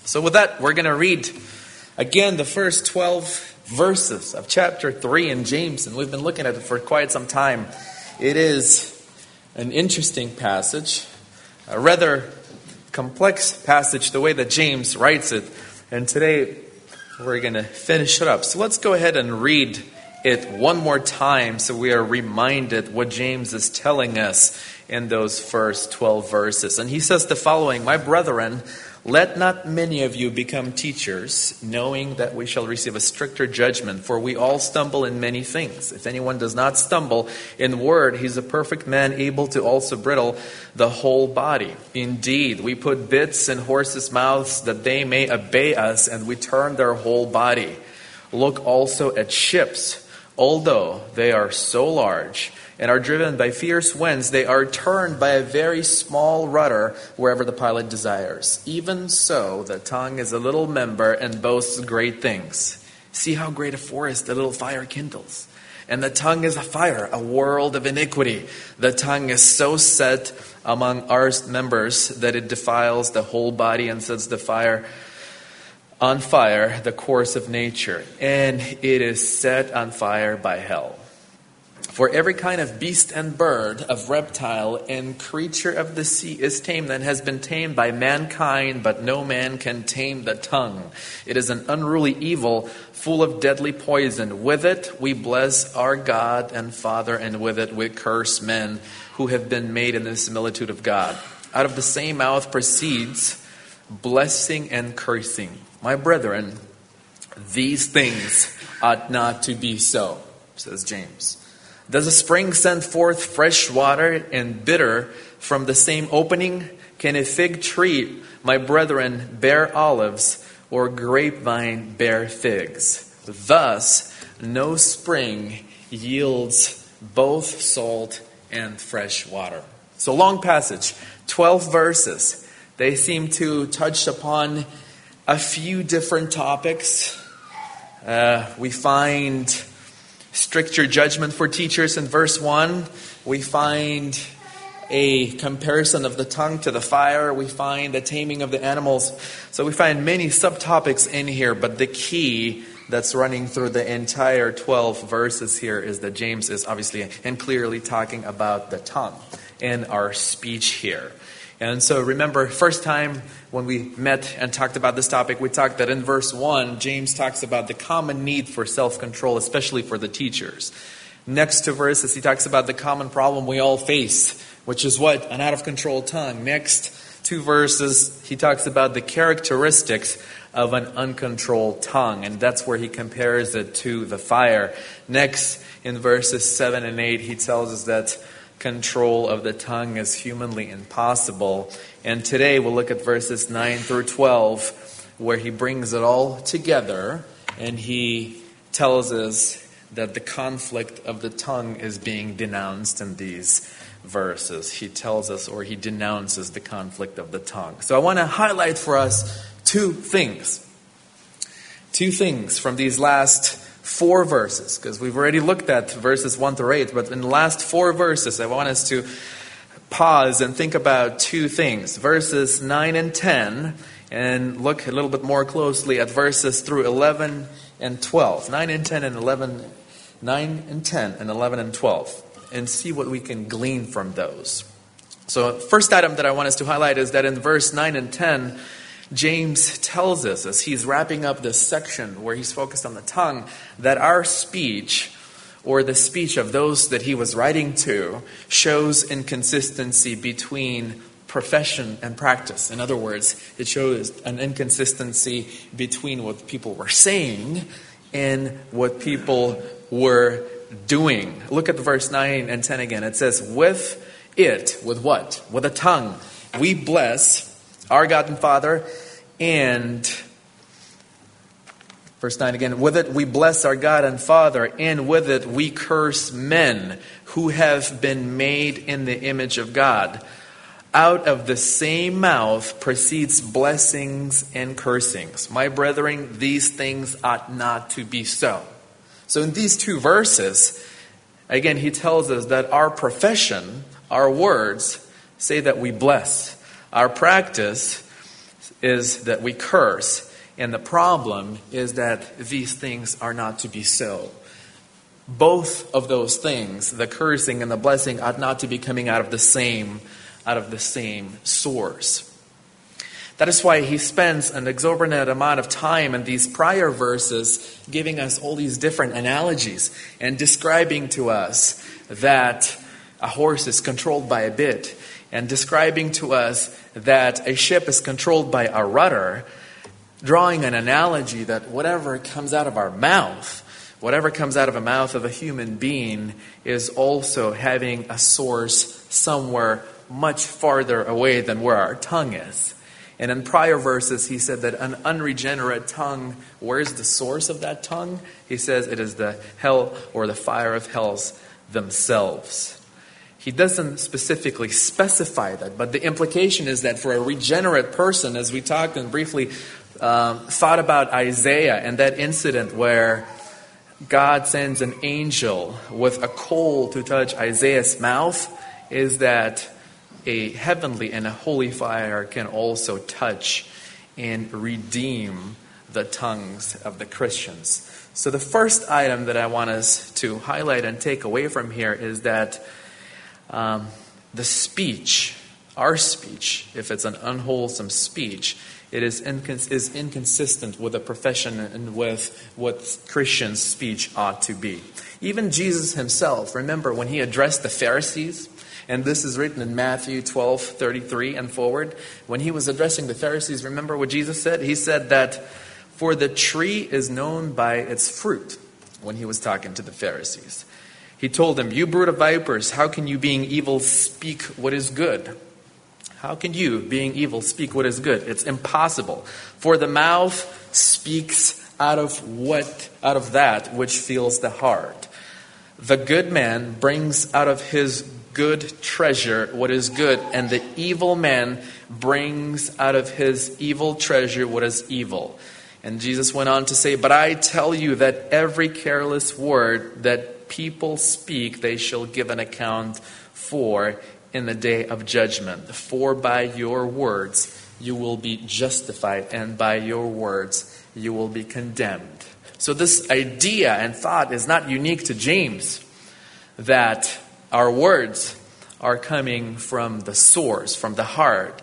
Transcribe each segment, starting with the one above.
So with that, we're going to read again the first 12 verses of chapter 3 in James, and we've been looking at it for quite some time. It is an interesting passage, a rather complex passage, the way that James writes it, and today we're going to finish it up. So let's go ahead and read it one more time so we are reminded what James is telling us in those first 12 verses. And he says the following: "My brethren, let not many of you become teachers, knowing that we shall receive a stricter judgment. For we all stumble in many things. If anyone does not stumble in word, he's a perfect man, able to also bridle the whole body. Indeed, we put bits in horses' mouths that they may obey us, and we turn their whole body. Look also at ships. Although they are so large and are driven by fierce winds, they are turned by a very small rudder wherever the pilot desires. Even so, the tongue is a little member and boasts great things. See how great a forest a little fire kindles. And the tongue is a fire, a world of iniquity. The tongue is so set among our members that it defiles the whole body and sets on fire the course of nature, and it is set on fire by hell. For every kind of beast and bird, of reptile and creature of the sea is tamed and has been tamed by mankind, but no man can tame the tongue. It is an unruly evil, full of deadly poison. With it we bless our God and Father, and with it we curse men who have been made in the similitude of God. Out of the same mouth proceeds blessing and cursing. My brethren, these things ought not to be so," says James. "Does a spring send forth fresh water and bitter from the same opening? Can a fig tree, my brethren, bear olives, or grapevine bear figs? Thus, no spring yields both salt and fresh water." So, long passage, 12 verses. They seem to touch upon a few different topics. We find stricter judgment for teachers in verse 1. We find a comparison of the tongue to the fire. We find the taming of the animals. So we find many subtopics in here, but the key that's running through the entire 12 verses here is that James is obviously and clearly talking about the tongue and our speech here. And so remember, first time when we met and talked about this topic, we talked that in verse 1, James talks about the common need for self-control, especially for the teachers. Next two verses, he talks about the common problem we all face, which is what? An out-of-control tongue. Next two verses, he talks about the characteristics of an uncontrolled tongue, and that's where he compares it to the fire. Next, in verses 7 and 8, he tells us that control of the tongue is humanly impossible. And today we'll look at verses 9 through 12, where he brings it all together, and he tells us that the conflict of the tongue is being denounced in these verses. He tells us, or he denounces the conflict of the tongue. So I want to highlight for us two things from these last 4 verses, because we've already looked at verses 1 through 8, but in the last 4 verses, I want us to pause and think about two things. Verses 9 and 10, and look a little bit more closely at verses through 11 and 12. 9 and 10 and 11, 9 and 10 and 11 and 12, and see what we can glean from those. So first item that I want us to highlight is that in verse 9 and 10, James tells us, as he's wrapping up this section where he's focused on the tongue, that our speech, or the speech of those that he was writing to, shows inconsistency between profession and practice. In other words, it shows an inconsistency between what people were saying and what people were doing. Look at verse 9 and 10 again. It says, with what? With a tongue, we bless our God and Father, and verse 9 again, with it we bless our God and Father, and with it we curse men who have been made in the image of God. Out of the same mouth proceeds blessings and cursings. My brethren, these things ought not to be so. So in these two verses, again, he tells us that our profession, our words, say that we bless. Our practice is that we curse. And the problem is that these things are not to be so. Both of those things, the cursing and the blessing, ought not to be coming out of the same source. That is why he spends an exorbitant amount of time in these prior verses giving us all these different analogies and describing to us that a horse is controlled by a bit, and describing to us that a ship is controlled by a rudder, drawing an analogy that whatever comes out of our mouth, whatever comes out of the mouth of a human being, is also having a source somewhere much farther away than where our tongue is. And in prior verses, he said that an unregenerate tongue, where's the source of that tongue? He says it is the hell or the fire of hells themselves. He doesn't specifically specify that, but the implication is that for a regenerate person, as we talked and briefly thought about Isaiah and that incident where God sends an angel with a coal to touch Isaiah's mouth, is that a heavenly and a holy fire can also touch and redeem the tongues of the Christians. So the first item that I want us to highlight and take away from here is that the speech, our speech, if it's an unwholesome speech, it is inconsistent with the profession and with what Christian speech ought to be. Even Jesus himself, remember when he addressed the Pharisees, and this is written in Matthew 12:33 and forward, when he was addressing the Pharisees, remember what Jesus said? He said that, "For the tree is known by its fruit," when he was talking to the Pharisees. He told them, "You brood of vipers, how can you, being evil, speak what is good?" How can you, being evil, speak what is good? It's impossible. For the mouth speaks out of that which fills the heart. The good man brings out of his good treasure what is good, and the evil man brings out of his evil treasure what is evil. And Jesus went on to say, "But I tell you that every careless word that people speak, they shall give an account for in the day of judgment. For by your words you will be justified, and by your words you will be condemned." So this idea and thought is not unique to James, that our words are coming from the source, from the heart.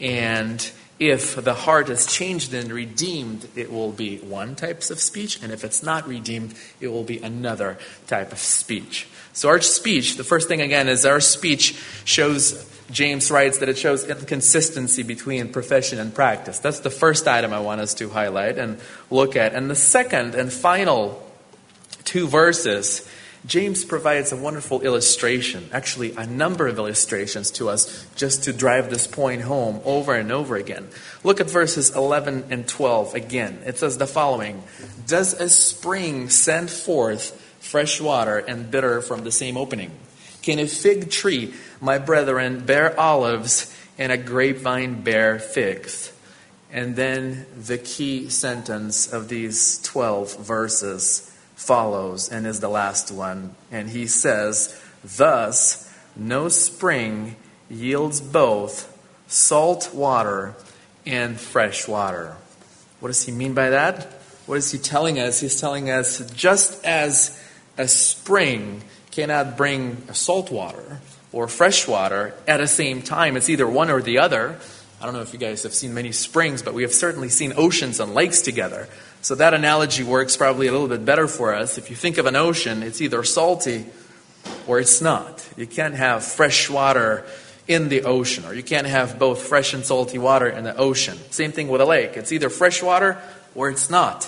And if the heart is changed and redeemed, it will be one type of speech. And if it's not redeemed, it will be another type of speech. So our speech, the first thing again is our speech shows, James writes that it shows inconsistency between profession and practice. That's the first item I want us to highlight and look at. And the second and final two verses, James provides a wonderful illustration, actually a number of illustrations to us just to drive this point home over and over again. Look at verses 11 and 12 again. It says the following: "Does a spring send forth fresh water and bitter from the same opening? Can a fig tree, my brethren, bear olives, and a grapevine bear figs?" And then the key sentence of these 12 verses follows and is the last one. And he says, "Thus no spring yields both salt water and fresh water." What does he mean by that? What is he telling us? He's telling us just as a spring cannot bring salt water or fresh water at the same time, it's either one or the other. I don't know if you guys have seen many springs, but we have certainly seen oceans and lakes together. So that analogy works probably a little bit better for us. If you think of an ocean, it's either salty or it's not. You can't have fresh water in the ocean, or you can't have both fresh and salty water in the ocean. Same thing with a lake. It's either fresh water or it's not.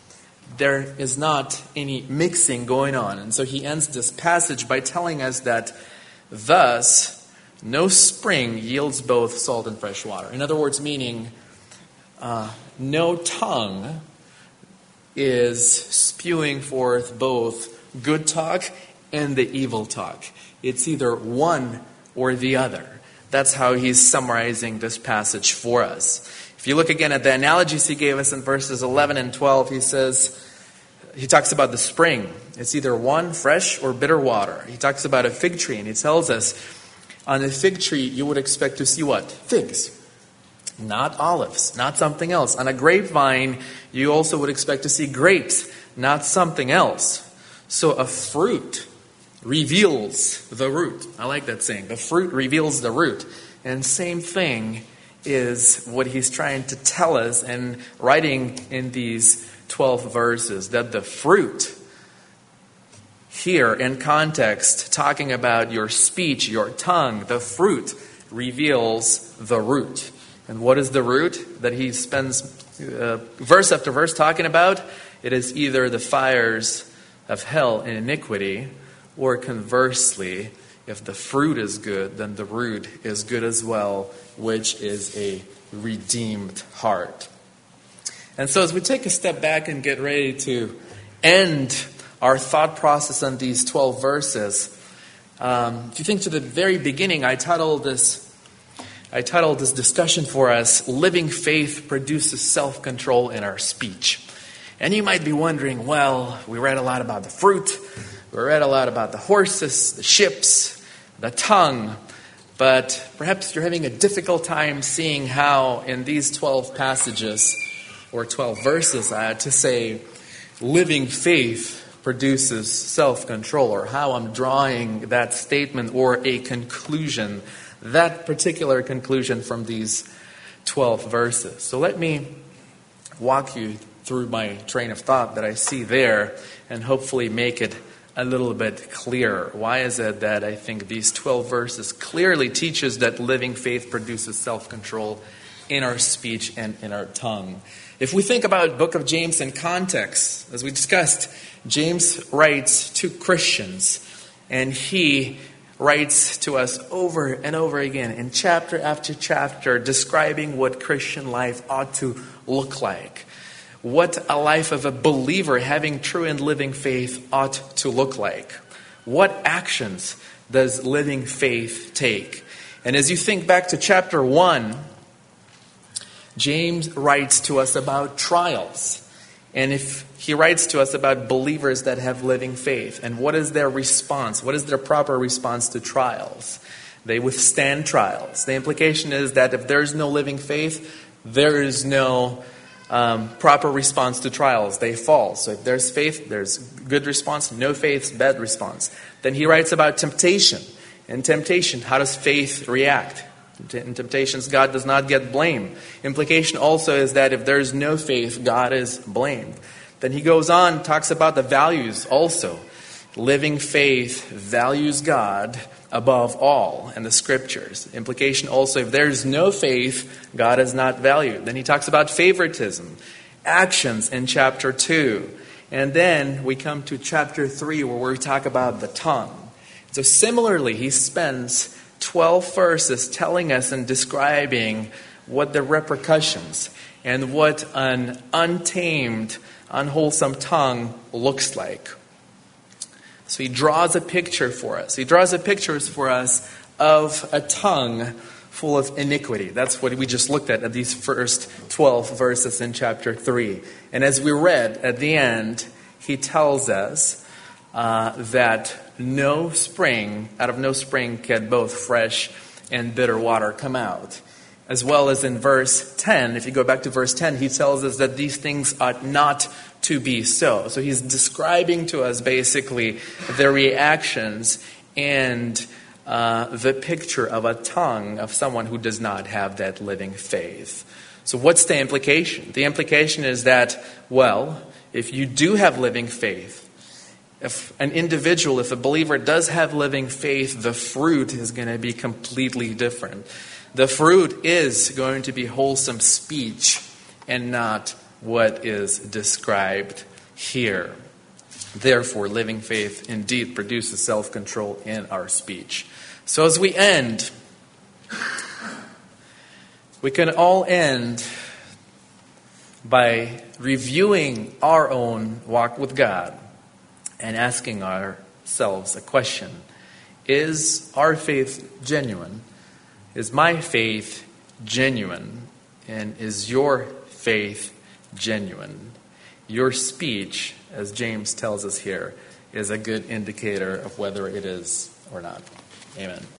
There is not any mixing going on. And so he ends this passage by telling us that thus no spring yields both salt and fresh water. In other words, meaning no tongue is spewing forth both good talk and the evil talk. It's either one or the other. That's how he's summarizing this passage for us. If you look again at the analogies he gave us in verses 11 and 12, he talks about the spring. It's either one, fresh, or bitter water. He talks about a fig tree, and he tells us on a fig tree you would expect to see what? Figs. not olives, not something else. On a grapevine, you also would expect to see grapes, not something else. So a fruit reveals the root. I like that saying. The fruit reveals the root. And same thing is what he's trying to tell us and writing in these 12 verses, that the fruit here in context, talking about your speech, your tongue, the fruit reveals the root. And what is the root that he spends verse after verse talking about? It is either the fires of hell and iniquity, or conversely, if the fruit is good, then the root is good as well, which is a redeemed heart. And so as we take a step back and get ready to end our thought process on these 12 verses, if you think to the very beginning, I titled this discussion for us, Living Faith Produces Self-Control in Our Speech. And you might be wondering, well, we read a lot about the fruit, we read a lot about the horses, the ships, the tongue, but perhaps you're having a difficult time seeing how in these 12 passages, or 12 verses, to say, living faith produces self-control, or how I'm drawing that statement or a conclusion, that particular conclusion from these 12 verses. So let me walk you through my train of thought that I see there and hopefully make it a little bit clearer. Why is it that I think these 12 verses clearly teaches that living faith produces self-control in our speech and in our tongue? If we think about book of James in context, as we discussed, James writes to Christians, and he writes to us over and over again in chapter after chapter, describing what Christian life ought to look like. What a life of a believer having true and living faith ought to look like. What actions does living faith take? And as you think back to chapter 1, James writes to us about trials. And if he writes to us about believers that have living faith, and what is their response? What is their proper response to trials? They withstand trials. The implication is that if there is no living faith, there is no proper response to trials. They fall. So if there's faith, there's good response. No faith, bad response. Then he writes about temptation. In temptation, how does faith react? In temptations, God does not get blamed. Implication also is that if there's no faith, God is blamed. Then he goes on, talks about the values also. Living faith values God above all in the scriptures. Implication also, if there's no faith, God is not valued. Then he talks about favoritism, actions in chapter 2. And then we come to chapter 3 where we talk about the tongue. So similarly, he spends 12 verses telling us and describing what the repercussions and what an untamed, unwholesome tongue looks like. So he draws a picture for us. He draws a picture for us of a tongue full of iniquity. That's what we just looked at these first 12 verses in chapter 3. And as we read at the end, he tells us that out of no spring can both fresh and bitter water come out. As well as in verse 10, if you go back to verse 10, he tells us that these things ought not to be so. So he's describing to us basically the reactions and the picture of a tongue of someone who does not have that living faith. So what's the implication? The implication is that, well, if you do have living faith, if an individual, if a believer does have living faith, the fruit is going to be completely different. The fruit is going to be wholesome speech and not what is described here. Therefore, living faith indeed produces self-control in our speech. So as we end, we can all end by reviewing our own walk with God and asking ourselves a question. Is our faith genuine? Is my faith genuine? And is your faith genuine? Your speech, as James tells us here, is a good indicator of whether it is or not. Amen.